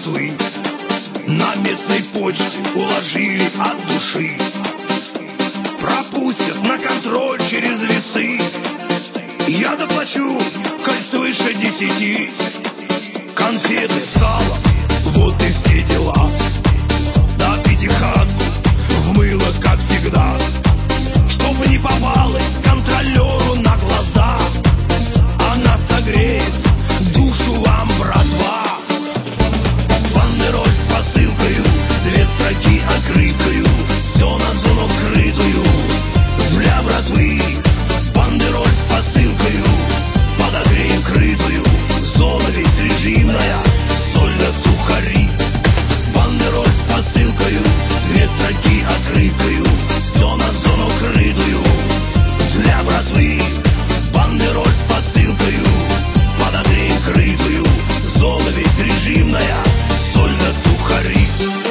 братвы на местной почте уложили от души. Пропустят на контроль через весы. Я доплачу, коль свыше 10. Конфеты, сало, вот и все дела. До пятихатку в мыло, как всегда, чтобы не попалось контролеру на глаза. Она согреет душу вам, братва. Бандероль с посылкою, 2 строки открыткою, все на зону крытую для братвы. Бандероль с посылкою, подогреем крытую, зона ведь режимная, соль да сухари. Бандероль с посылкою, 2 строки открыткою, все на зону крытую для братвы. Бандероль с посылкою, подогреем крытую, зона ведь режимная, соль да сухари.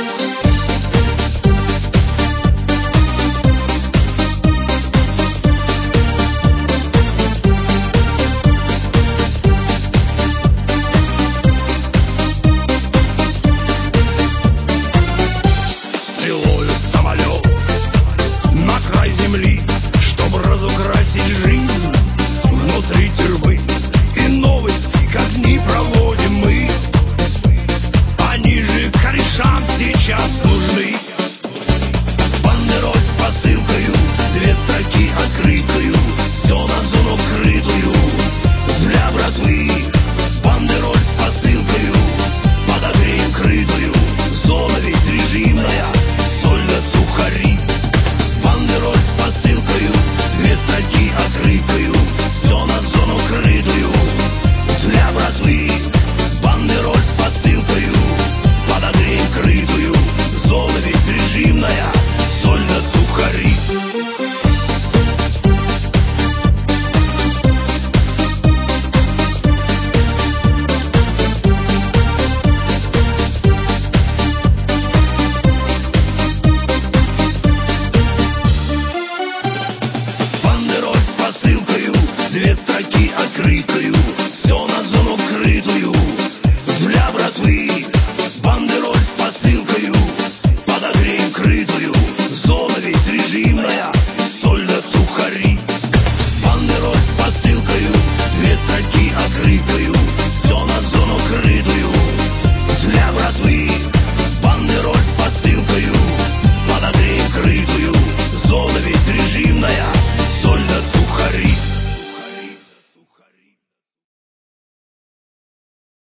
Стрелою самолет на край земли, чтоб разукрасить жизнь внутри тюрьмы. И новости, как ни проводим мы, они же корешам сейчас нужны. Бандероль с посылкою, 2 строки открыткою, все на зону крытую для братвы. Бандероль с посылкою, подогреем крытую, зона ведь режимная, соль да сухари. Бандероль с посылкою, 2 строки открыткою, все на зону крытую для братвы. Бандероль с посылкою, подогреем крытую, зона ведь режимная, соль да сухари. Бандероль с посылкою, 2 строки открыткою, все на зону крытую